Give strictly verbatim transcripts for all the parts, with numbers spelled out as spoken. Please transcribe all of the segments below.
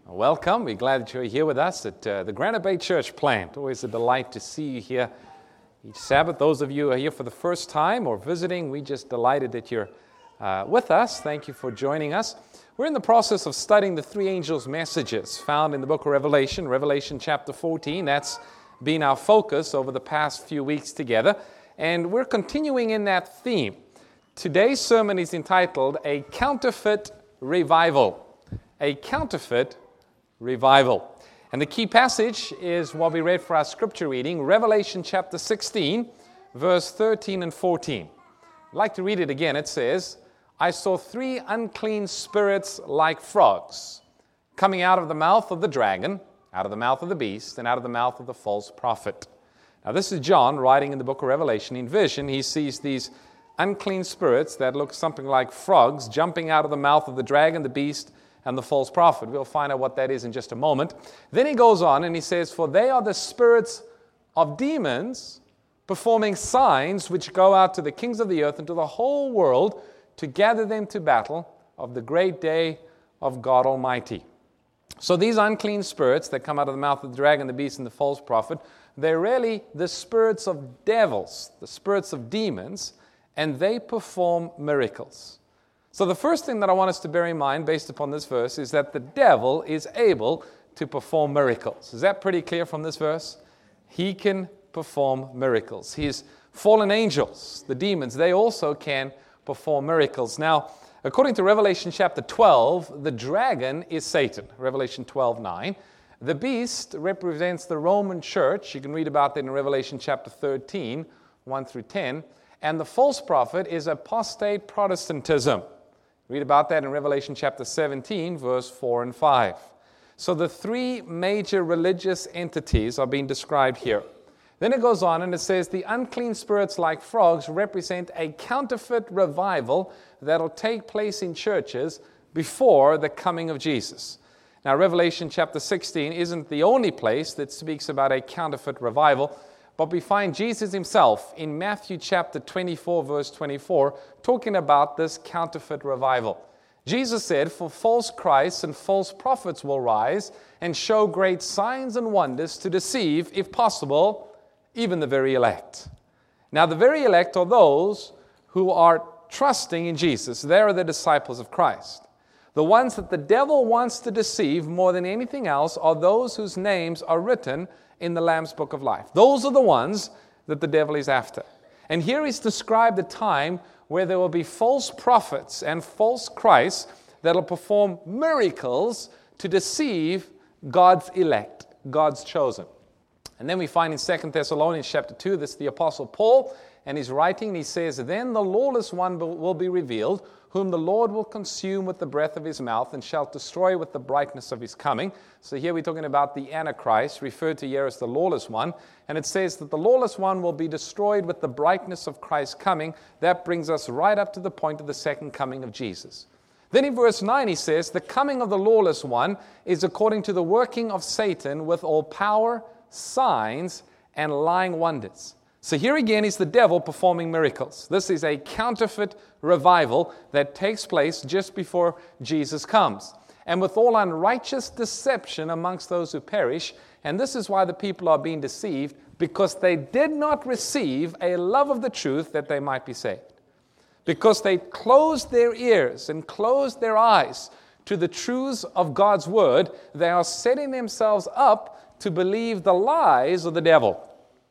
Welcome. We're glad that you're here with us at uh, the Granite Bay Church plant. Always a delight to see you here each Sabbath. Those of you who are here for the first time or visiting, we're just delighted that you're uh, with us. Thank you for joining us. We're in the process of studying the three angels' messages found in the book of Revelation, Revelation chapter fourteen. That's been our focus over the past few weeks together. And we're continuing in that theme. Today's sermon is entitled, A Counterfeit Revival. A Counterfeit Revival. And the key passage is what we read for our scripture reading, Revelation chapter sixteen, verse thirteen and fourteen. I'd like to read it again. It says, I saw three unclean spirits like frogs coming out of the mouth of the dragon, out of the mouth of the beast, and out of the mouth of the false prophet. Now this is John writing in the book of Revelation. In vision, he sees these unclean spirits that look something like frogs jumping out of the mouth of the dragon, the beast, and the false prophet. We'll find out what that is in just a moment. Then he goes on and he says, For they are the spirits of demons performing signs which go out to the kings of the earth and to the whole world to gather them to battle of the great day of God Almighty. So these unclean spirits that come out of the mouth of the dragon, the beast, and the false prophet, they're really the spirits of devils, the spirits of demons, and they perform miracles. So the first thing that I want us to bear in mind based upon this verse is that the devil is able to perform miracles. Is that pretty clear from this verse? He can perform miracles. His fallen angels, the demons, they also can perform miracles. Now, according to Revelation chapter twelve, the dragon is Satan, Revelation twelve nine. The beast represents the Roman church. You can read about that in Revelation chapter thirteen, one through ten. And the false prophet is apostate Protestantism. Read about that in Revelation chapter seventeen, verse four and five. So the three major religious entities are being described here. Then it goes on and it says, the unclean spirits like frogs represent a counterfeit revival that will take place in churches before the coming of Jesus. Now, Revelation chapter sixteen isn't the only place that speaks about a counterfeit revival, but we find Jesus himself in Matthew chapter twenty-four, verse twenty-four, talking about this counterfeit revival. Jesus said, For false Christs and false prophets will rise and show great signs and wonders to deceive, if possible, even the very elect. Now, the very elect are those who are trusting in Jesus. They are the disciples of Christ. The ones that the devil wants to deceive more than anything else are those whose names are written in the Lamb's Book of Life. Those are the ones that the devil is after. And here is described a time where there will be false prophets and false Christs that will perform miracles to deceive God's elect, God's chosen. And then we find in Second Thessalonians chapter two, this is the Apostle Paul, and he's writing, and he says, Then the lawless one will be revealed, whom the Lord will consume with the breath of his mouth and shall destroy with the brightness of his coming. So here we're talking about the Antichrist, referred to here as the lawless one. And it says that the lawless one will be destroyed with the brightness of Christ's coming. That brings us right up to the point of the second coming of Jesus. Then in verse nine he says, The coming of the lawless one is according to the working of Satan with all power, signs, and lying wonders. So here again is the devil performing miracles. This is a counterfeit revival that takes place just before Jesus comes. And with all unrighteous deception amongst those who perish. And this is why the people are being deceived, because they did not receive a love of the truth that they might be saved. Because they closed their ears and closed their eyes to the truths of God's word, they are setting themselves up to believe the lies of the devil,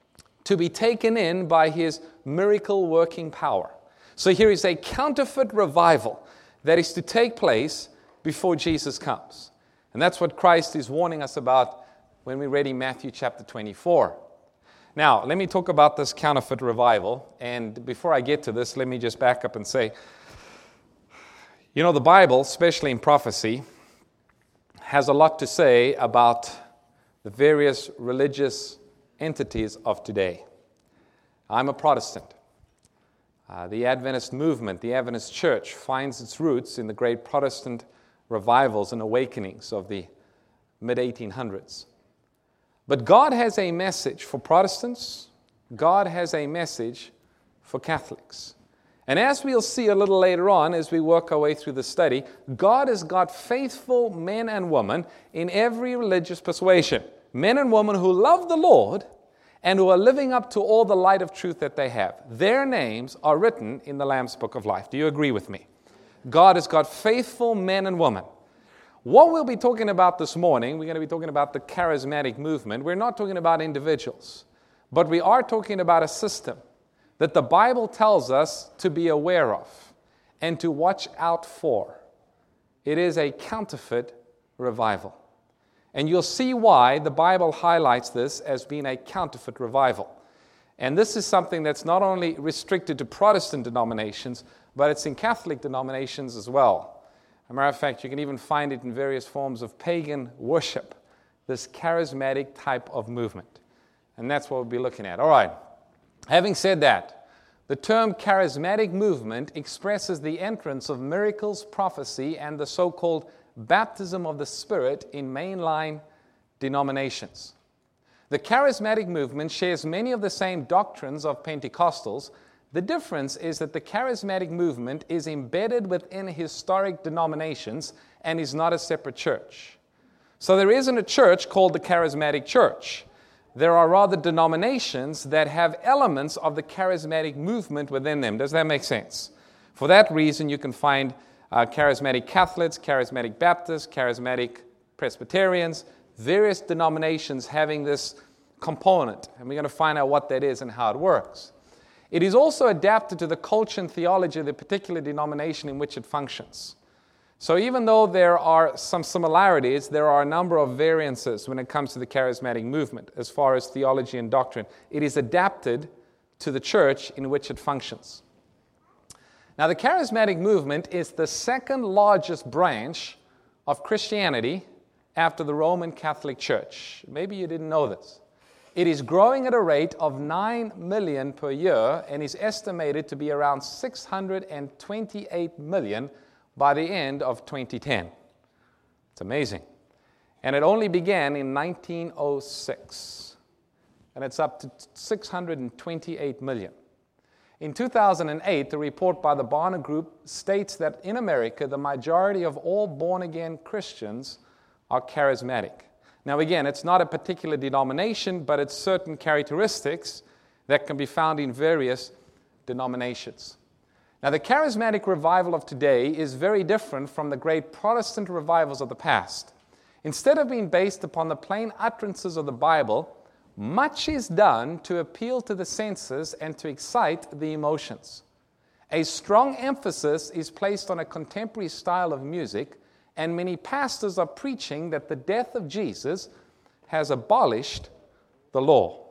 to be taken in by his miracle-working power. So here is a counterfeit revival that is to take place before Jesus comes. And that's what Christ is warning us about when we read in Matthew chapter twenty-four. Now, let me talk about this counterfeit revival. And before I get to this, let me just back up and say, you know, the Bible, especially in prophecy, has a lot to say about the various religious entities of today. I'm a Protestant. Uh, the Adventist movement, the Adventist church, finds its roots in the great Protestant revivals and awakenings of the mid eighteen hundreds. But God has a message for Protestants. God has a message for Catholics. And as we'll see a little later on as we work our way through the study, God has got faithful men and women in every religious persuasion. Men and women who love the Lord and who are living up to all the light of truth that they have. Their names are written in the Lamb's Book of Life. Do you agree with me? God has got faithful men and women. What we'll be talking about this morning, we're going to be talking about the charismatic movement. We're not talking about individuals, but we are talking about a system that the Bible tells us to be aware of and to watch out for. It is a counterfeit revival. And you'll see why the Bible highlights this as being a counterfeit revival. And this is something that's not only restricted to Protestant denominations, but it's in Catholic denominations as well. As a matter of fact, you can even find it in various forms of pagan worship, this charismatic type of movement. And that's what we'll be looking at. All right. Having said that, the term charismatic movement expresses the entrance of miracles, prophecy, and the so-called baptism of the Spirit in mainline denominations. The charismatic movement shares many of the same doctrines of Pentecostals. The difference is that the charismatic movement is embedded within historic denominations and is not a separate church. So there isn't a church called the Charismatic Church. There are rather denominations that have elements of the charismatic movement within them. Does that make sense? For that reason, you can find uh, charismatic Catholics, charismatic Baptists, charismatic Presbyterians, various denominations having this component. And we're going to find out what that is and how it works. It is also adapted to the culture and theology of the particular denomination in which it functions. So even though there are some similarities, there are a number of variances when it comes to the charismatic movement as far as theology and doctrine. It is adapted to the church in which it functions. Now, the charismatic movement is the second largest branch of Christianity after the Roman Catholic Church. Maybe you didn't know this. It is growing at a rate of nine million per year and is estimated to be around six hundred twenty-eight million by the end of twenty ten. It's amazing. And it only began in nineteen oh six. And it's up to six hundred twenty-eight million. In two thousand eight, a report by the Barna Group states that in America, the majority of all born-again Christians are charismatic. Now again, it's not a particular denomination, but it's certain characteristics that can be found in various denominations. Now, the charismatic revival of today is very different from the great Protestant revivals of the past. Instead of being based upon the plain utterances of the Bible, much is done to appeal to the senses and to excite the emotions. A strong emphasis is placed on a contemporary style of music, and many pastors are preaching that the death of Jesus has abolished the law.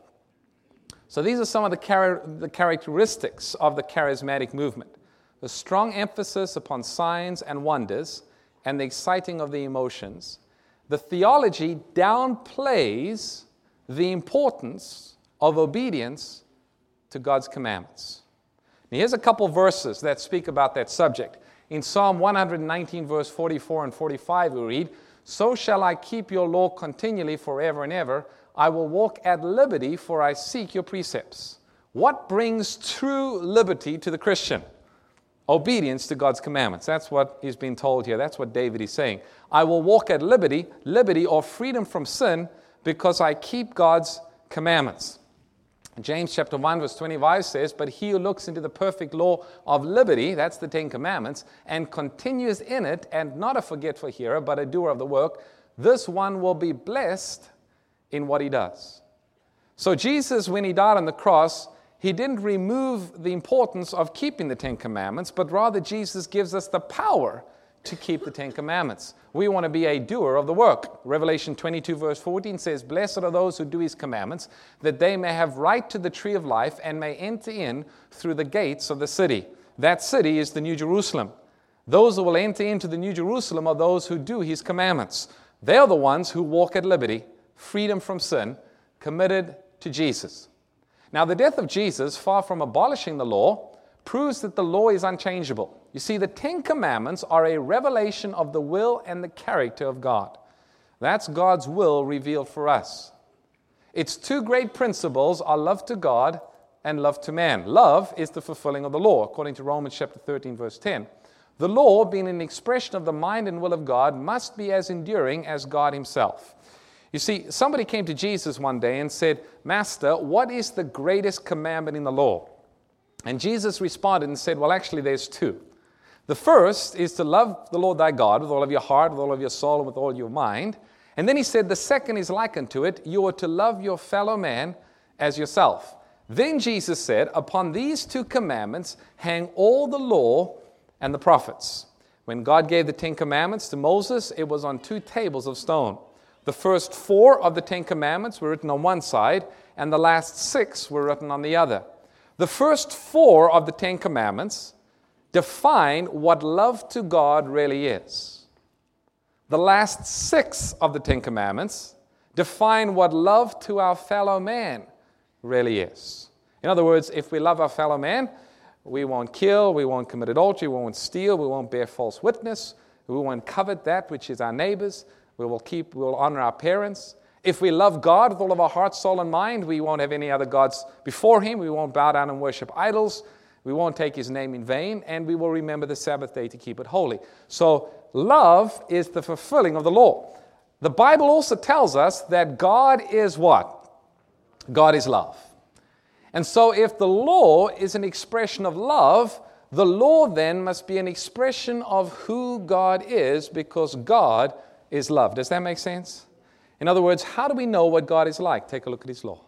So these are some of the, char- the characteristics of the charismatic movement. The strong emphasis upon signs and wonders and the exciting of the emotions. The theology downplays the importance of obedience to God's commandments. Now, here's a couple verses that speak about that subject. In Psalm one nineteen, verse forty-four and forty-five, we read, "So shall I keep your law continually forever and ever. I will walk at liberty, for I seek your precepts." What brings true liberty to the Christian? Obedience to God's commandments. That's what is being told here. That's what David is saying. I will walk at liberty, liberty or freedom from sin, because I keep God's commandments. James chapter one, verse twenty-five says, "But he who looks into the perfect law of liberty," that's the Ten Commandments, "and continues in it, and not a forgetful hearer, but a doer of the work, this one will be blessed in what he does." So Jesus, when he died on the cross, he didn't remove the importance of keeping the Ten Commandments, but rather Jesus gives us the power to keep the Ten Commandments. We want to be a doer of the work. Revelation twenty-two, verse fourteen says, "Blessed are those who do his commandments, that they may have right to the tree of life and may enter in through the gates of the city." That city is the New Jerusalem. Those who will enter into the New Jerusalem are those who do his commandments. They are the ones who walk at liberty, freedom from sin, committed to Jesus. Now, the death of Jesus, far from abolishing the law, proves that the law is unchangeable. You see, the Ten Commandments are a revelation of the will and the character of God. That's God's will revealed for us. Its two great principles are love to God and love to man. Love is the fulfilling of the law, according to Romans chapter thirteen, verse ten. The law, being an expression of the mind and will of God, must be as enduring as God himself. You see, somebody came to Jesus one day and said, Master, what is the greatest commandment in the law? And Jesus responded and said, well, actually, there's two. The first is to love the Lord thy God with all of your heart, with all of your soul, and with all your mind. And then he said, the second is like unto it, you are to love your fellow man as yourself. Then Jesus said, upon these two commandments hang all the law and the prophets. When God gave the Ten Commandments to Moses, it was on two tables of stone. The first four of the Ten Commandments were written on one side, and the last six were written on the other. The first four of the Ten Commandments define what love to God really is. The last six of the Ten Commandments define what love to our fellow man really is. In other words, if we love our fellow man, we won't kill, we won't commit adultery, we won't steal, we won't bear false witness, we won't covet that which is our neighbor's, we will keep, we will honor our parents. If we love God with all of our heart, soul, and mind, we won't have any other gods before him, we won't bow down and worship idols, we won't take his name in vain, and we will remember the Sabbath day to keep it holy. So love is the fulfilling of the law. The Bible also tells us that God is what? God is love. And so if the law is an expression of love, the law then must be an expression of who God is, because God is love. Does that make sense? In other words, how do we know what God is like? Take a look at his law.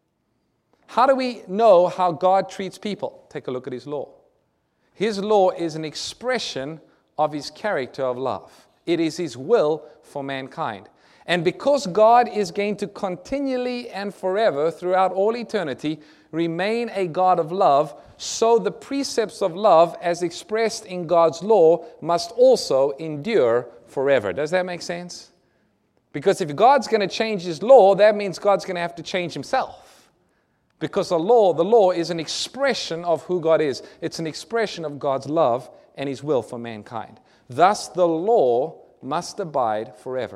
How do we know how God treats people? Take a look at his law. His law is an expression of his character of love. It is his will for mankind. And because God is going to continually and forever, throughout all eternity, remain a God of love, so the precepts of love, as expressed in God's law, must also endure forever. Does that make sense? Because if God's going to change his law, that means God's going to have to change himself. Because the law, the law is an expression of who God is. It's an expression of God's love and his will for mankind. Thus, the law must abide forever.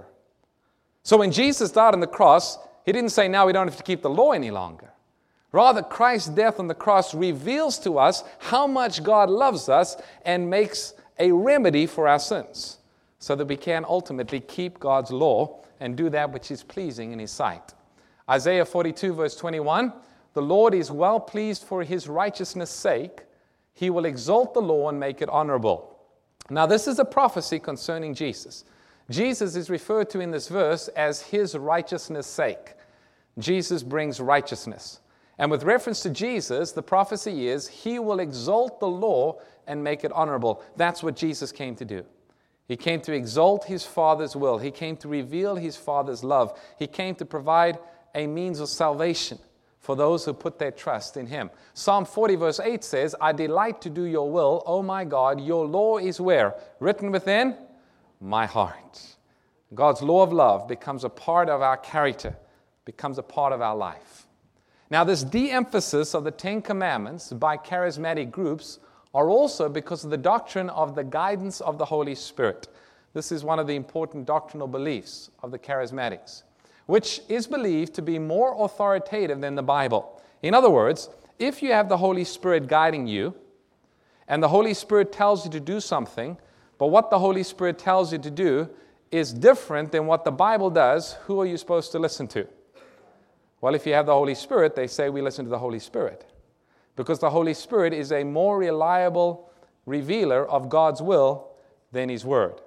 So when Jesus died on the cross, he didn't say, now we don't have to keep the law any longer. Rather, Christ's death on the cross reveals to us how much God loves us and makes a remedy for our sins, so that we can ultimately keep God's law and do that which is pleasing in his sight. Isaiah forty-two, verse twenty-one, the Lord is well pleased for his righteousness' sake. He will exalt the law and make it honorable. Now, this is a prophecy concerning Jesus. Jesus is referred to in this verse as his righteousness' sake. Jesus brings righteousness. And with reference to Jesus, the prophecy is he will exalt the law and make it honorable. That's what Jesus came to do. He came to exalt his Father's will. He came to reveal his Father's love. He came to provide a means of salvation for those who put their trust in him. Psalm forty, verse eight says, I delight to do your will, O my God. Your law is where? Written within my heart. God's law of love becomes a part of our character, becomes a part of our life. Now, this de-emphasis of the Ten Commandments by charismatic groups are also because of the doctrine of the guidance of the Holy Spirit. This is one of the important doctrinal beliefs of the charismatics, which is believed to be more authoritative than the Bible. In other words, if you have the Holy Spirit guiding you, and the Holy Spirit tells you to do something, but what the Holy Spirit tells you to do is different than what the Bible does, who are you supposed to listen to? Well, if you have the Holy Spirit, they say we listen to the Holy Spirit, because the Holy Spirit is a more reliable revealer of God's will than his word.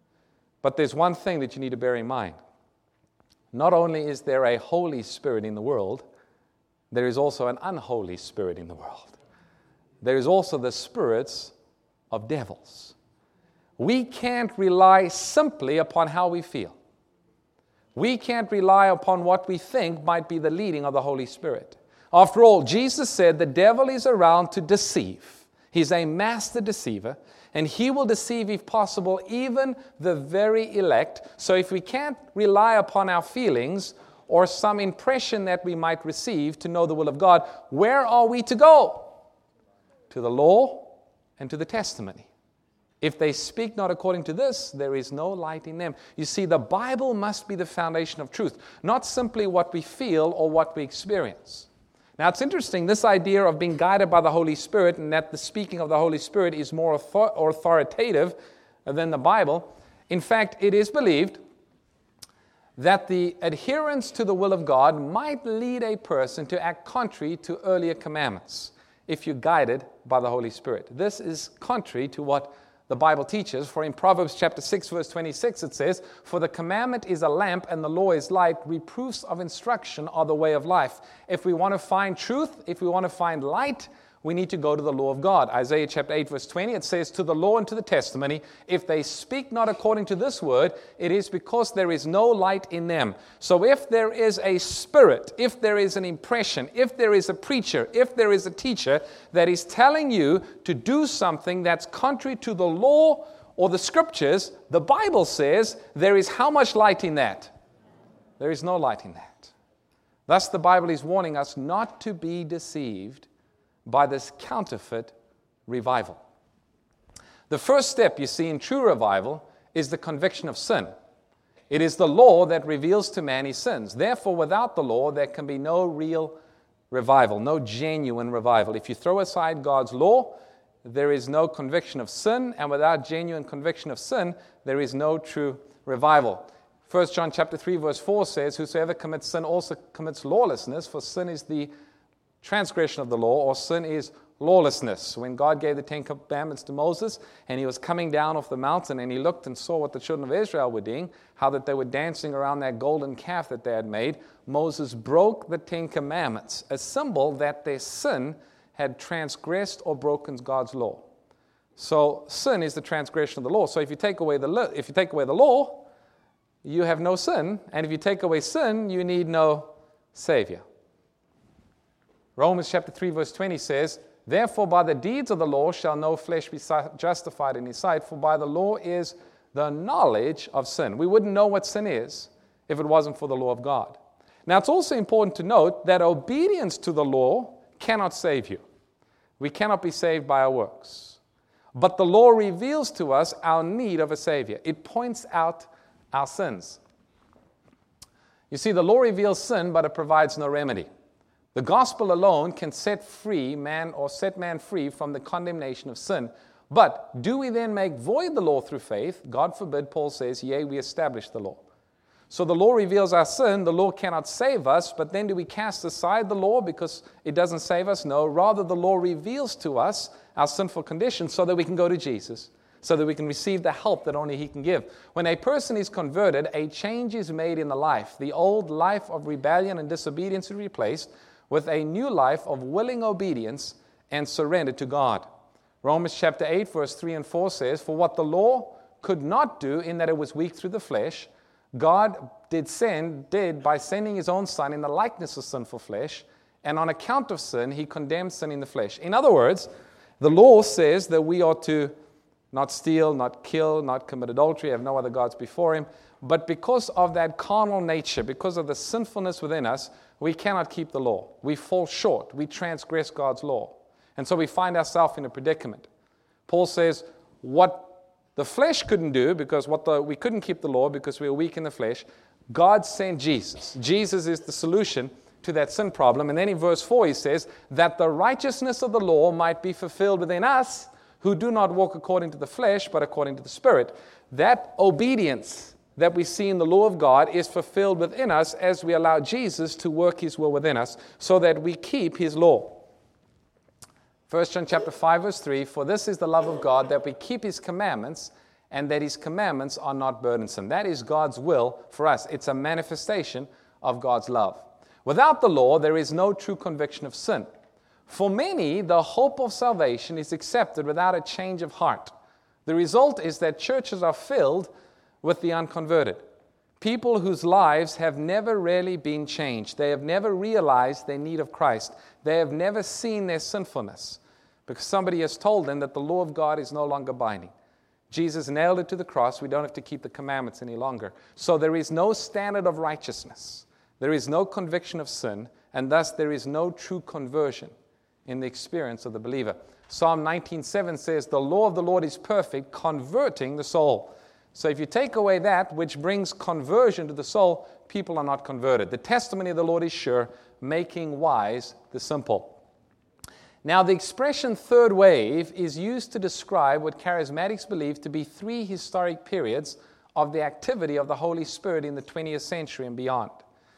But there's one thing that you need to bear in mind. Not only is there a Holy Spirit in the world, there is also an unholy spirit in the world. There is also the spirits of devils. We can't rely simply upon how we feel. We can't rely upon what we think might be the leading of the Holy Spirit. After all, Jesus said the devil is around to deceive. He's a master deceiver, and he will deceive, if possible, even the very elect. So if we can't rely upon our feelings or some impression that we might receive to know the will of God, where are we to go? To the law and to the testimony. If they speak not according to this, there is no light in them. You see, the Bible must be the foundation of truth, not simply what we feel or what we experience. Now, it's interesting, this idea of being guided by the Holy Spirit and that the speaking of the Holy Spirit is more author- authoritative than the Bible. In fact, it is believed that the adherence to the will of God might lead a person to act contrary to earlier commandments if you're guided by the Holy Spirit. This is contrary to what the Bible teaches. For in Proverbs chapter six, verse twenty-six, it says, "For the commandment is a lamp and the law is light. Reproofs of instruction are the way of life." If we want to find truth, if we want to find light, we need to go to the law of God. Isaiah chapter eight, verse twenty, it says, "To the law and to the testimony, if they speak not according to this word, it is because there is no light in them." So if there is a spirit, if there is an impression, if there is a preacher, if there is a teacher that is telling you to do something that's contrary to the law or the scriptures, the Bible says there is how much light in that? There is no light in that. Thus the Bible is warning us not to be deceived by this counterfeit revival. The first step you see in true revival is the conviction of sin. It is the law that reveals to man his sins. Therefore, without the law, there can be no real revival, no genuine revival. If you throw aside God's law, there is no conviction of sin, and without genuine conviction of sin, there is no true revival. First John chapter three, verse four says, "Whosoever commits sin also commits lawlessness, for sin is the transgression of the law," or sin is lawlessness. When God gave the Ten Commandments to Moses and he was coming down off the mountain and he looked and saw what the children of Israel were doing, how that they were dancing around that golden calf that they had made, Moses broke the Ten Commandments, a symbol that their sin had transgressed or broken God's law. So sin is the transgression of the law. So if you take away the if you take away the law, you have no sin, and if you take away sin, you need no Savior. Romans chapter three, verse twenty says, "Therefore by the deeds of the law shall no flesh be justified in his sight, for by the law is the knowledge of sin." We wouldn't know what sin is if it wasn't for the law of God. Now it's also important to note that obedience to the law cannot save you. We cannot be saved by our works. But the law reveals to us our need of a Savior. It points out our sins. You see, the law reveals sin, but it provides no remedy. The gospel alone can set free man or set man free from the condemnation of sin. But do we then make void the law through faith? God forbid, Paul says, "Yea, we establish the law." So the law reveals our sin. The law cannot save us, but then do we cast aside the law because it doesn't save us? No, rather the law reveals to us our sinful condition so that we can go to Jesus, so that we can receive the help that only He can give. When a person is converted, a change is made in the life. The old life of rebellion and disobedience is replaced with a new life of willing obedience and surrender to God. Romans chapter eight, verse three and four says, "For what the law could not do in that it was weak through the flesh, God did send, did by sending His own Son in the likeness of sinful flesh, and on account of sin, He condemned sin in the flesh." In other words, the law says that we ought to not steal, not kill, not commit adultery, have no other gods before Him. But because of that carnal nature, because of the sinfulness within us, we cannot keep the law. We fall short. We transgress God's law. And so we find ourselves in a predicament. Paul says, what the flesh couldn't do, because what the, we couldn't keep the law because we were weak in the flesh, God sent Jesus. Jesus is the solution to that sin problem. And then in verse four he says, that the righteousness of the law might be fulfilled within us, who do not walk according to the flesh, but according to the Spirit. That obedience that we see in the law of God is fulfilled within us as we allow Jesus to work His will within us so that we keep His law. First John chapter five, verse three, "For this is the love of God, that we keep His commandments, and that His commandments are not burdensome." That is God's will for us. It's a manifestation of God's love. Without the law, there is no true conviction of sin. For many, the hope of salvation is accepted without a change of heart. The result is that churches are filled with the unconverted. People whose lives have never really been changed. They have never realized their need of Christ. They have never seen their sinfulness because somebody has told them that the law of God is no longer binding. Jesus nailed it to the cross. We don't have to keep the commandments any longer. So there is no standard of righteousness. There is no conviction of sin, and thus there is no true conversion in the experience of the believer. Psalm nineteen seven says, "The law of the Lord is perfect, converting the soul." So if you take away that which brings conversion to the soul, people are not converted. The testimony of the Lord is sure, making wise the simple. Now, the expression third wave is used to describe what charismatics believe to be three historic periods of the activity of the Holy Spirit in the twentieth century and beyond.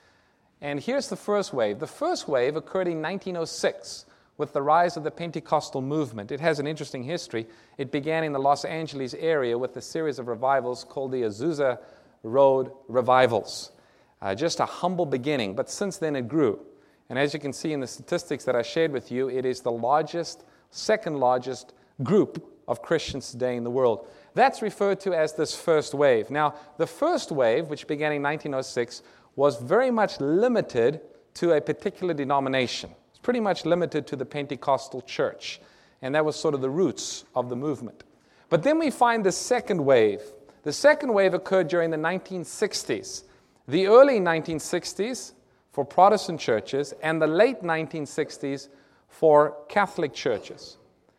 And here's the first wave. The first wave occurred in nineteen oh six with the rise of the Pentecostal movement. It has an interesting history. It began in the Los Angeles area with a series of revivals called the Azusa Road Revivals. Uh, just a humble beginning, but since then it grew. And as you can see in the statistics that I shared with you, it is the largest, second largest group of Christians today in the world. That's referred to as this first wave. Now, the first wave, which began in nineteen oh six, was very much limited to a particular denomination. It's pretty much limited to the Pentecostal church. And that was sort of the roots of the movement. But then we find the second wave. The second wave occurred during the nineteen sixties. The early nineteen sixties for Protestant churches, and the late nineteen sixties for Catholic churches.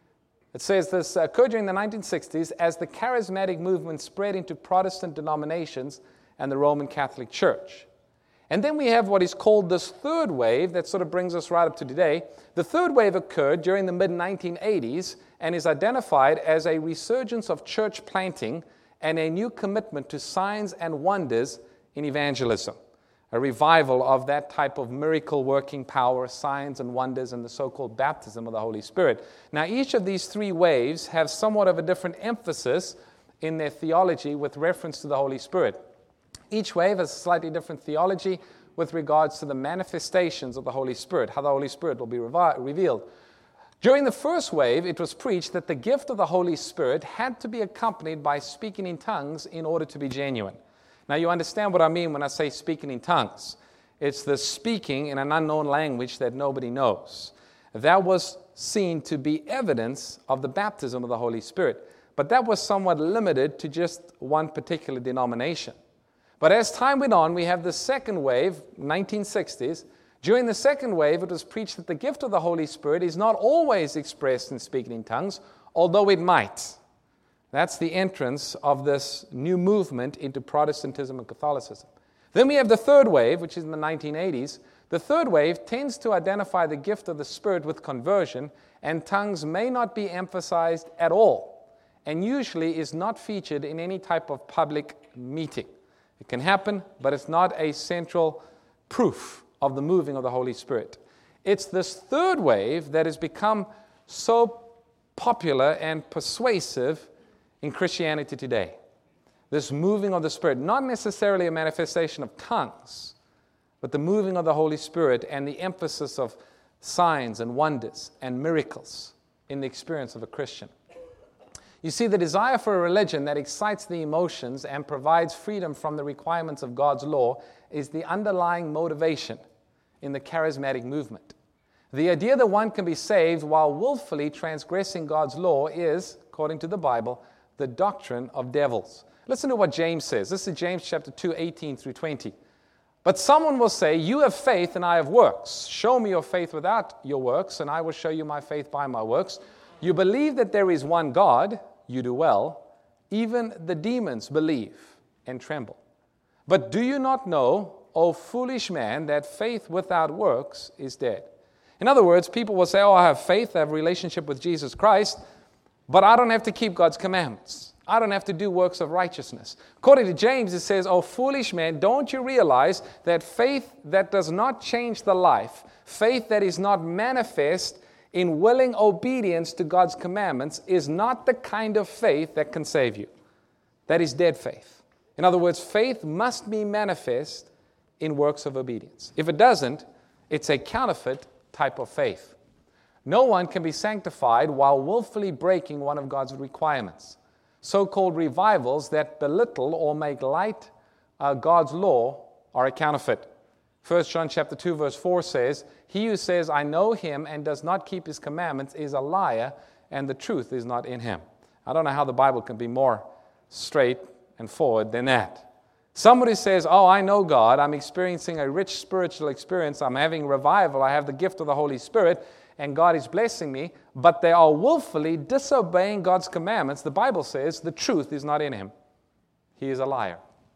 It says this occurred during the nineteen sixties as the charismatic movement spread into Protestant denominations and the Roman Catholic Church. And then we have what is called this third wave that sort of brings us right up to today. The third wave occurred during the mid nineteen eighties and is identified as a resurgence of church planting and a new commitment to signs and wonders in evangelism. A revival of that type of miracle-working power, signs and wonders, and the so-called baptism of the Holy Spirit. Now, each of these three waves have somewhat of a different emphasis in their theology with reference to the Holy Spirit. Each wave has a slightly different theology with regards to the manifestations of the Holy Spirit, how the Holy Spirit will be revi- revealed. During the first wave, it was preached that the gift of the Holy Spirit had to be accompanied by speaking in tongues in order to be genuine. Now, you understand what I mean when I say speaking in tongues. It's the speaking in an unknown language that nobody knows. That was seen to be evidence of the baptism of the Holy Spirit. But that was somewhat limited to just one particular denomination. But as time went on, we have the second wave, nineteen sixties. During the second wave, it was preached that the gift of the Holy Spirit is not always expressed in speaking in tongues, although it might. That's the entrance of this new movement into Protestantism and Catholicism. Then we have the third wave, which is in the nineteen eighties. The third wave tends to identify the gift of the Spirit with conversion, and tongues may not be emphasized at all, and usually is not featured in any type of public meeting. It can happen, but it's not a central proof of the moving of the Holy Spirit. It's this third wave that has become so popular and persuasive in Christianity today. This moving of the Spirit, not necessarily a manifestation of tongues, but the moving of the Holy Spirit and the emphasis of signs and wonders and miracles in the experience of a Christian. You see, the desire for a religion that excites the emotions and provides freedom from the requirements of God's law is the underlying motivation in the charismatic movement. The idea that one can be saved while willfully transgressing God's law is, according to the Bible, the doctrine of devils. Listen to what James says. This is James chapter two, eighteen through twenty. But someone will say, you have faith and I have works. Show me your faith without your works, and I will show you my faith by my works. You believe that there is one God, you do well. Even the demons believe and tremble. But do you not know, O foolish man, that faith without works is dead? In other words, people will say, oh, I have faith, I have a relationship with Jesus Christ, but I don't have to keep God's commandments. I don't have to do works of righteousness. According to James, it says, oh, foolish man, don't you realize that faith that does not change the life, faith that is not manifest in willing obedience to God's commandments, is not the kind of faith that can save you. That is dead faith. In other words, faith must be manifest in works of obedience. If it doesn't, it's a counterfeit type of faith. No one can be sanctified while willfully breaking one of God's requirements. So-called revivals that belittle or make light uh, God's law are a counterfeit. First John chapter two verse four says, he who says, I know him and does not keep his commandments is a liar, and the truth is not in him. I don't know how the Bible can be more straight and forward than that. Somebody says, oh, I know God, I'm experiencing a rich spiritual experience, I'm having revival, I have the gift of the Holy Spirit, and God is blessing me, but they are willfully disobeying God's commandments. The Bible says the truth is not in him. he is a liar.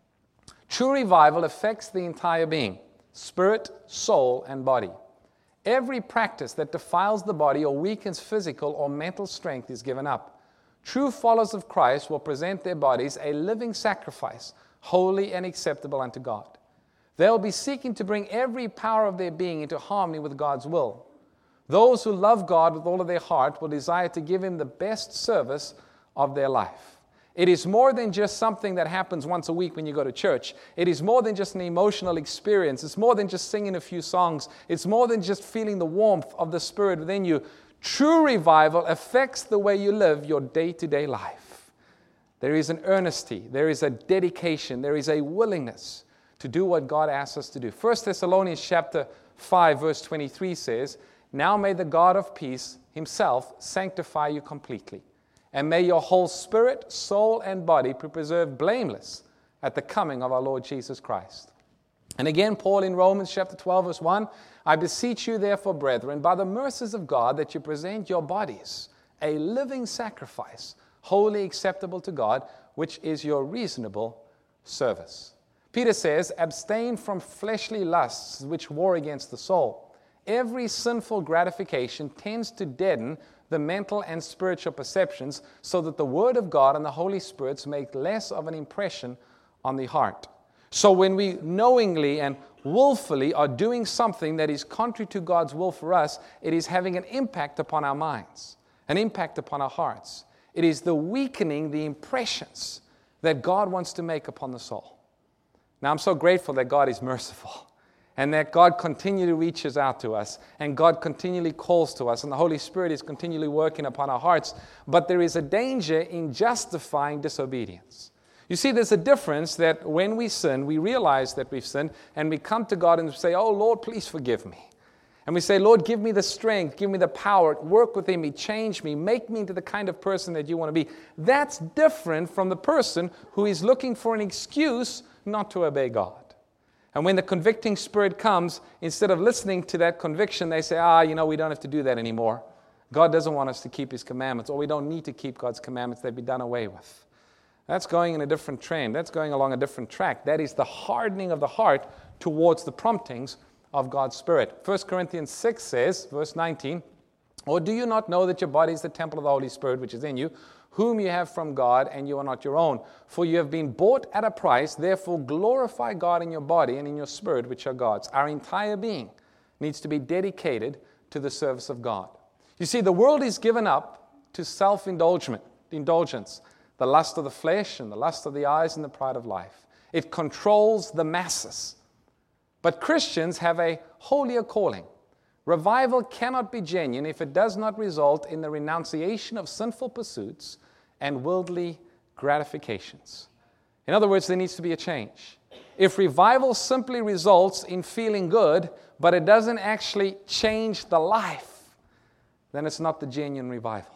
True revival affects the entire being, spirit, soul, and body. Every practice that defiles the body or weakens physical or mental strength is given up. True followers of Christ will present their bodies a living sacrifice, holy and acceptable unto God. They'll be seeking to bring every power of their being into harmony with God's will. Those who love God with all of their heart will desire to give Him the best service of their life. It is more than just something that happens once a week when you go to church. It is more than just an emotional experience. It's more than just singing a few songs. It's more than just feeling the warmth of the Spirit within you. True revival affects the way you live your day-to-day life. There is an earnesty, there is a dedication, there is a willingness to do what God asks us to do. First Thessalonians chapter five, verse twenty-three says, "Now may the God of peace Himself sanctify you completely, and may your whole spirit, soul, and body be preserved blameless at the coming of our Lord Jesus Christ." And again, Paul in Romans chapter twelve, verse one, "I beseech you therefore, brethren, by the mercies of God, that you present your bodies a living sacrifice, wholly acceptable to God, which is your reasonable service." Peter says, "Abstain from fleshly lusts which war against the soul." Every sinful gratification tends to deaden the mental and spiritual perceptions so that the Word of God and the Holy Spirit make less of an impression on the heart. So when we knowingly and willfully are doing something that is contrary to God's will for us, it is having an impact upon our minds, an impact upon our hearts. It is the weakening the impressions that God wants to make upon the soul. Now, I'm so grateful that God is merciful and that God continually reaches out to us and God continually calls to us and the Holy Spirit is continually working upon our hearts. But there is a danger in justifying disobedience. You see, there's a difference that when we sin, we realize that we've sinned and we come to God and say, "Oh, Lord, please forgive me." And we say, "Lord, give me the strength, give me the power, work within me, change me, make me into the kind of person that you want to be." That's different from the person who is looking for an excuse not to obey God. And when the convicting spirit comes, instead of listening to that conviction, they say, ah, you know, we don't have to do that anymore. God doesn't want us to keep His commandments, or we don't need to keep God's commandments. They've been done away with. That's going in a different trend. That's going along a different track. That is the hardening of the heart towards the promptings of God's Spirit. First Corinthians six says, verse nineteen, "Or do you not know that your body is the temple of the Holy Spirit which is in you, whom you have from God, and you are not your own? For you have been bought at a price, therefore glorify God in your body and in your spirit, which are God's." Our entire being needs to be dedicated to the service of God. You see, the world is given up to self-indulgence, indulgence, the lust of the flesh and the lust of the eyes and the pride of life. It controls the masses. But Christians have a holier calling. Revival cannot be genuine if it does not result in the renunciation of sinful pursuits and worldly gratifications. In other words, there needs to be a change. If revival simply results in feeling good, but it doesn't actually change the life, then it's not the genuine revival.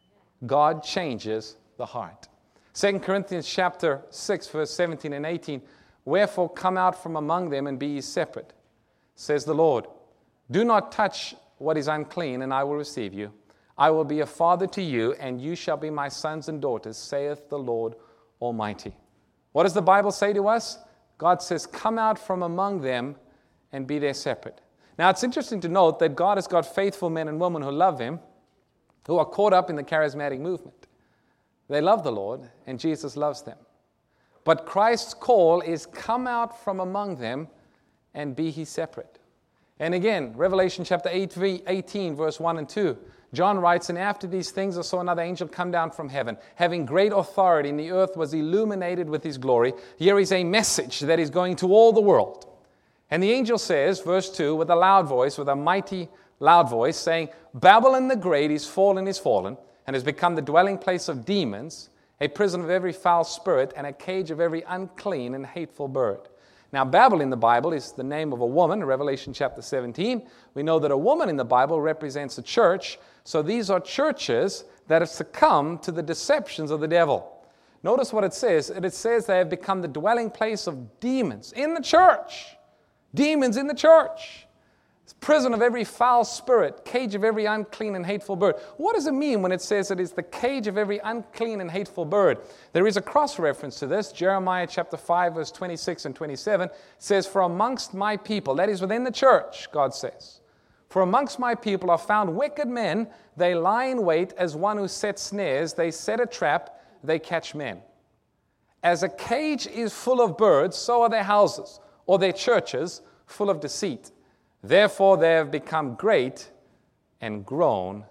God changes the heart. Second Corinthians chapter six, verse seventeen and eighteen, "Wherefore come out from among them and be ye separate, says the Lord. Do not touch what is unclean, and I will receive you. I will be a father to you, and you shall be my sons and daughters, saith the Lord Almighty." What does the Bible say to us? God says, come out from among them and be there separate. Now, it's interesting to note that God has got faithful men and women who love Him, who are caught up in the charismatic movement. They love the Lord, and Jesus loves them. But Christ's call is come out from among them and be ye separate. And again, Revelation chapter eighteen, verse one and two, John writes, "And after these things I saw another angel come down from heaven, having great authority, and the earth was illuminated with his glory." Here is a message that is going to all the world. And the angel says, verse two, with a loud voice, with a mighty loud voice, saying, "Babylon the great is fallen, is fallen, and has become the dwelling place of demons, a prison of every foul spirit, and a cage of every unclean and hateful bird." Now, Babel in the Bible is the name of a woman, in Revelation chapter seventeen. We know that a woman in the Bible represents a church. So these are churches that have succumbed to the deceptions of the devil. Notice what it says. It says they have become the dwelling place of demons in the church. Demons in the church. prison of every foul spirit, cage of every unclean and hateful bird. What does it mean when it says it is the cage of every unclean and hateful bird? There is a cross-reference to this. Jeremiah chapter five, verse twenty-six and twenty-seven says, "For amongst my people," that is within the church, God says, "For amongst my people are found wicked men. They lie in wait as one who sets snares. They set a trap. They catch men. As a cage is full of birds, so are their houses, or their churches, full of deceit. Therefore they have become great and grown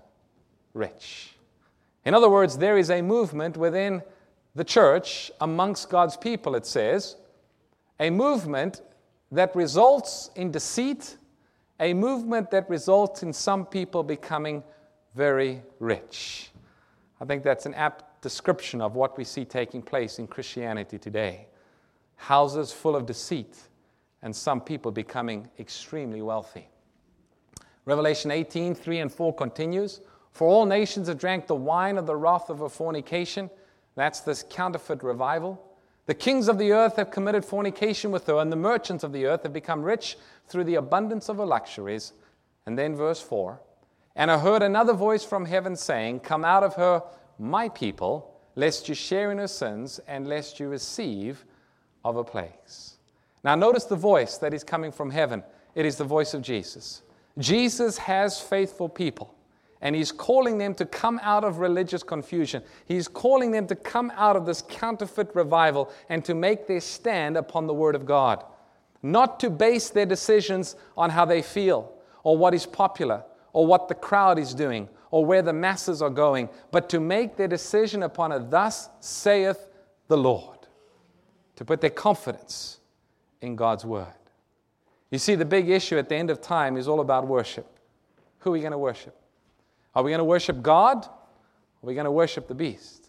rich." In other words, there is a movement within the church amongst God's people, it says, a movement that results in deceit, a movement that results in some people becoming very rich. I think that's an apt description of what we see taking place in Christianity today. Houses full of deceit, and some people becoming extremely wealthy. Revelation eighteen, three and four continues, "For all nations have drank the wine of the wrath of her fornication." That's this counterfeit revival. "The kings of the earth have committed fornication with her, and the merchants of the earth have become rich through the abundance of her luxuries." And then verse four, "And I heard another voice from heaven saying, Come out of her, my people, lest you share in her sins, and lest you receive of her plagues." Now notice the voice that is coming from heaven. It is the voice of Jesus. Jesus has faithful people, and He's calling them to come out of religious confusion. He's calling them to come out of this counterfeit revival and to make their stand upon the Word of God. Not to base their decisions on how they feel, or what is popular, or what the crowd is doing, or where the masses are going, but to make their decision upon a "Thus saith the Lord." To put their confidence in God's Word. You see, the big issue at the end of time is all about worship. Who are we going to worship? Are we going to worship God? Or are we going to worship the beast?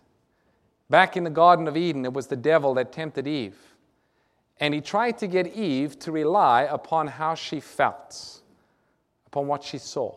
Back in the Garden of Eden, it was the devil that tempted Eve. And he tried to get Eve to rely upon how she felt, upon what she saw.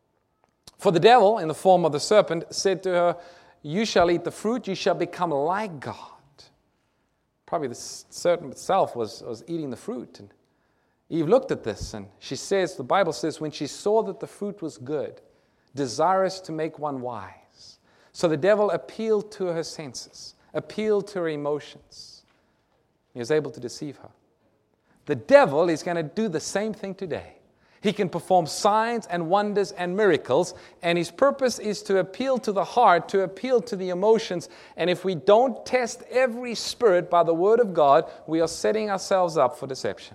For the devil, in the form of the serpent, said to her, "You shall eat the fruit, you shall become like God." Probably the serpent itself was, was eating the fruit. And Eve looked at this, and she says, the Bible says, when she saw that the fruit was good, desirous to make one wise. So the devil appealed to her senses, appealed to her emotions. He was able to deceive her. The devil is going to do the same thing today. He can perform signs and wonders and miracles, and his purpose is to appeal to the heart, to appeal to the emotions. And if we don't test every spirit by the Word of God, we are setting ourselves up for deception.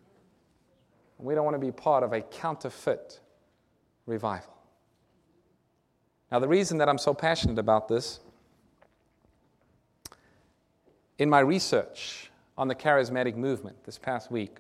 We don't want to be part of a counterfeit revival. Now, the reason that I'm so passionate about this, in my research on the charismatic movement this past week,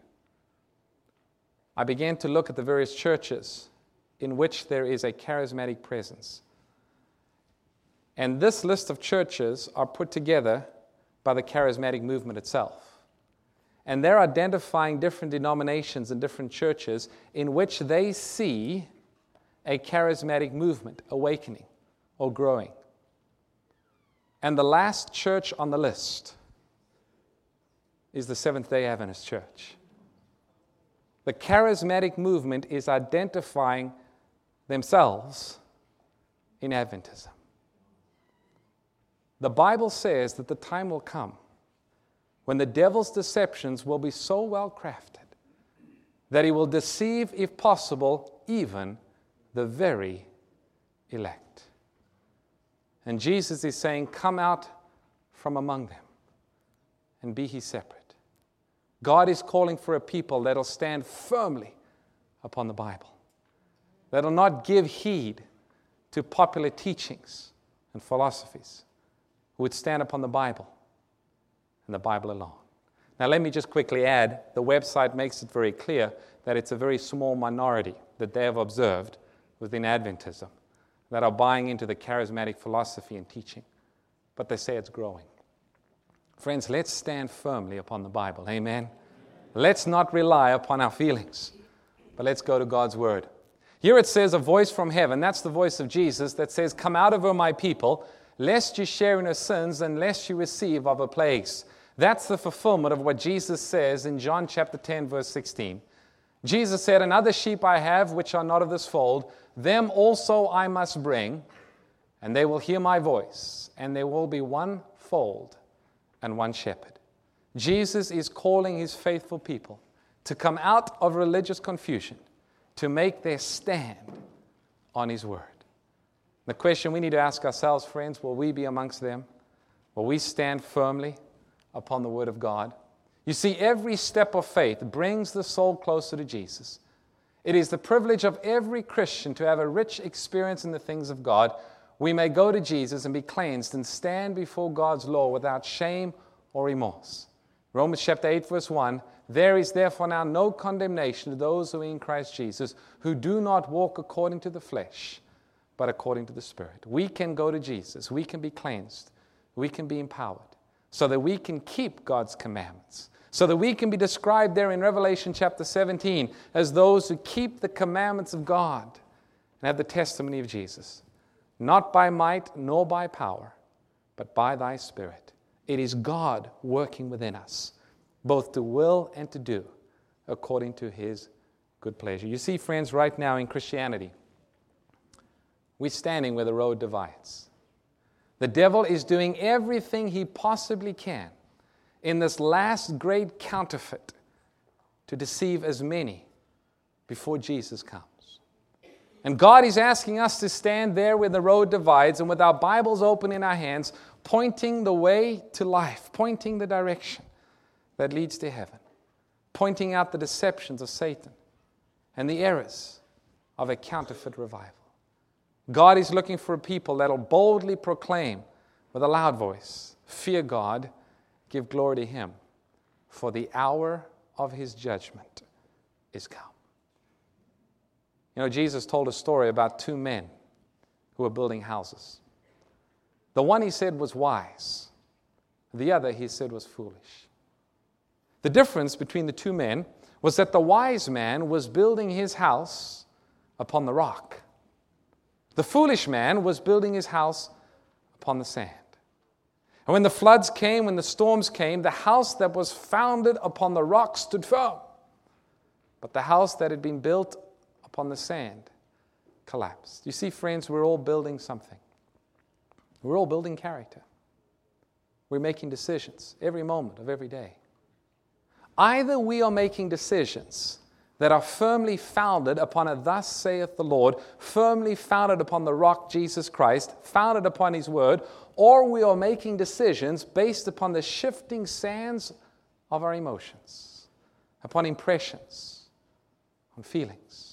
I began to look at the various churches in which there is a charismatic presence. And this list of churches are put together by the charismatic movement itself. And they're identifying different denominations and different churches in which they see a charismatic movement awakening or growing. And the last church on the list is the Seventh-day Adventist Church. The charismatic movement is identifying themselves in Adventism. The Bible says that the time will come when the devil's deceptions will be so well crafted that he will deceive, if possible, even the very elect. And Jesus is saying, come out from among them and be ye separate. God is calling for a people that will stand firmly upon the Bible, that will not give heed to popular teachings and philosophies, who would stand upon the Bible and the Bible alone. Now, let me just quickly add, the website makes it very clear that it's a very small minority that they have observed within Adventism that are buying into the charismatic philosophy and teaching, but they say it's growing. Friends, let's stand firmly upon the Bible. Amen? Let's not rely upon our feelings, but let's go to God's Word. Here it says, a voice from heaven, that's the voice of Jesus, that says, come out of her, my people, lest you share in her sins, and lest you receive of her plagues. That's the fulfillment of what Jesus says in John chapter ten, verse sixteen. Jesus said, "Another sheep I have, which are not of this fold, them also I must bring, and they will hear my voice, and there will be one fold and one shepherd." Jesus is calling his faithful people to come out of religious confusion, to make their stand on his word. The question we need to ask ourselves, friends, will we be amongst them? Will we stand firmly upon the word of God? You see, every step of faith brings the soul closer to Jesus. It is the privilege of every Christian to have a rich experience in the things of God. We may go to Jesus and be cleansed and stand before God's law without shame or remorse. Romans chapter eight, verse one, "There is therefore now no condemnation to those who are in Christ Jesus, who do not walk according to the flesh, but according to the Spirit." We can go to Jesus. We can be cleansed. We can be empowered so that we can keep God's commandments, so that we can be described there in Revelation chapter seventeen as those who keep the commandments of God and have the testimony of Jesus. Not by might nor by power, but by thy Spirit. It is God working within us, both to will and to do, according to his good pleasure. You see, friends, right now in Christianity, we're standing where the road divides. The devil is doing everything he possibly can in this last great counterfeit to deceive as many before Jesus comes. And God is asking us to stand there where the road divides and with our Bibles open in our hands, pointing the way to life, pointing the direction that leads to heaven, pointing out the deceptions of Satan and the errors of a counterfeit revival. God is looking for a people that will boldly proclaim with a loud voice, "Fear God, give glory to him, for the hour of his judgment is come." You know, Jesus told a story about two men who were building houses. The one, he said, was wise. The other, he said, was foolish. The difference between the two men was that the wise man was building his house upon the rock. The foolish man was building his house upon the sand. And when the floods came, when the storms came, the house that was founded upon the rock stood firm. But the house that had been built upon the sand collapsed. You see, friends, we're all building something. We're all building character. We're making decisions every moment of every day. Either we are making decisions that are firmly founded upon a "thus saith the Lord," firmly founded upon the rock Jesus Christ, founded upon his word, or we are making decisions based upon the shifting sands of our emotions, upon impressions, on feelings.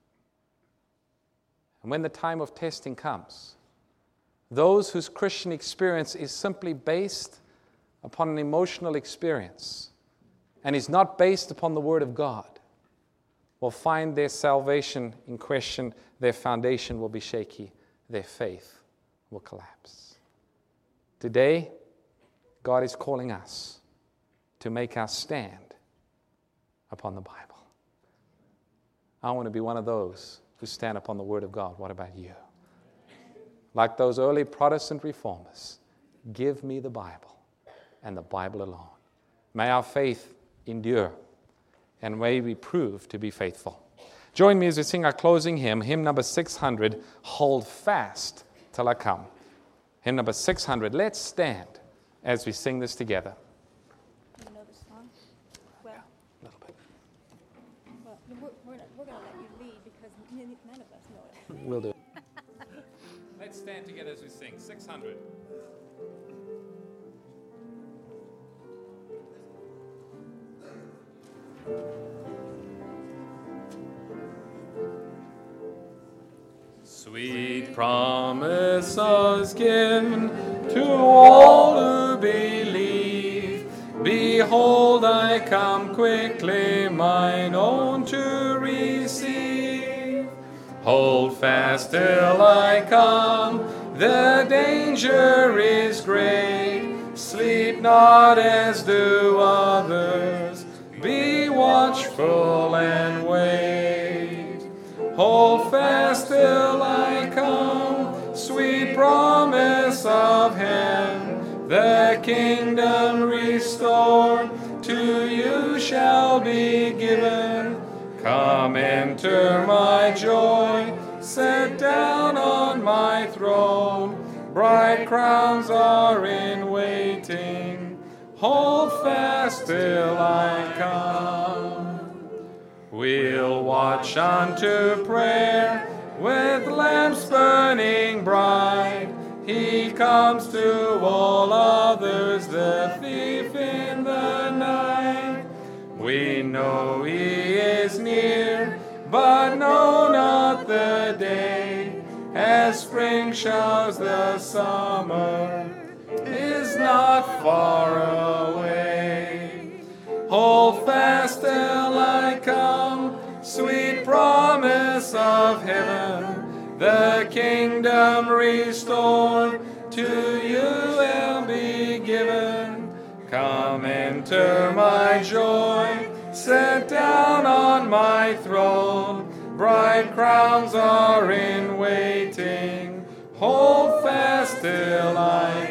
And when the time of testing comes, those whose Christian experience is simply based upon an emotional experience and is not based upon the Word of God will find their salvation in question, their foundation will be shaky, their faith will collapse. Today, God is calling us to make our stand upon the Bible. I want to be one of those who stand upon the Word of God. What about you? Like those early Protestant reformers, give me the Bible and the Bible alone. May our faith endure and may we prove to be faithful. Join me as we sing our closing hymn, hymn number six hundred, "Hold Fast Till I Come." Hymn number six hundred. Let's stand as we sing this together. You know the song? Well, Yeah, a little bit. well we're, we're, we're going to let you lead because n- none of us know it. We'll do it. Let's stand together as we sing. six hundred. Sweet promises given to all who believe. Behold, I come quickly, mine own to receive. Hold fast till I come, the danger is great. Sleep not as do others, be watchful and wait. Hold fast till I come, sweet promise of heaven, the kingdom restored to you shall be given. Come enter my joy, sit down on my throne. Bright crowns are in waiting, hold fast till I come. We'll watch unto prayer with lamps burning bright. He comes to all others, the thief in the night. We know he is near, but know not the day. As spring shows, the summer is not far away. Hold fast till I come, sweet promise of heaven. The kingdom restored to you will be given. Come enter my joy, sit down on my throne. Bright crowns are in waiting, hold fast till I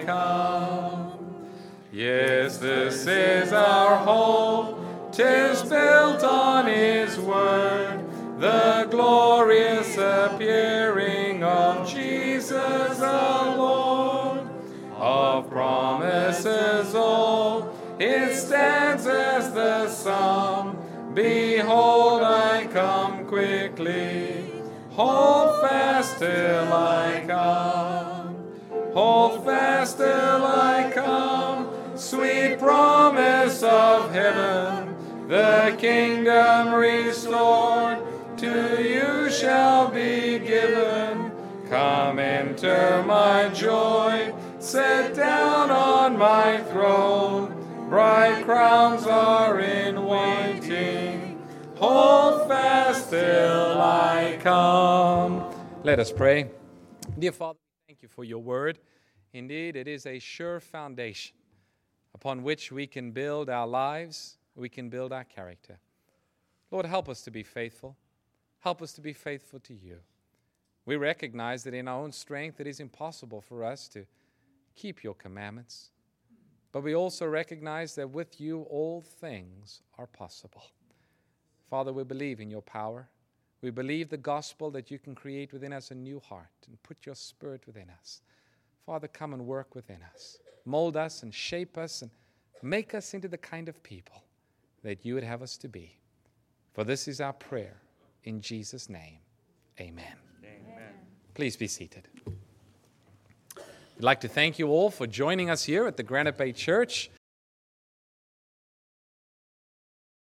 come. Yes, this is our hope, 'tis built on his word, the glorious appearing of Jesus the Lord. Of promises old, it stands as the sum. Behold, I come quickly. Hold fast till I come. Hold fast till I come. Sweet promise of heaven, the kingdom restored to you shall be given. Come enter my joy, sit down on my throne. Bright crowns are in waiting, hold fast till I come. Let us pray. Dear Father, thank you for your word. Indeed, it is a sure foundation upon which we can build our lives, we can build our character. Lord, help us to be faithful. Help us to be faithful to you. We recognize that in our own strength it is impossible for us to keep your commandments. But we also recognize that with you all things are possible. Father, we believe in your power. We believe the gospel that you can create within us a new heart and put your spirit within us. Father, come and work within us. Mold us and shape us and make us into the kind of people that you would have us to be. For this is our prayer. In Jesus' name, amen. Amen. Please be seated. We'd like to thank you all for joining us here at the Granite Bay Church.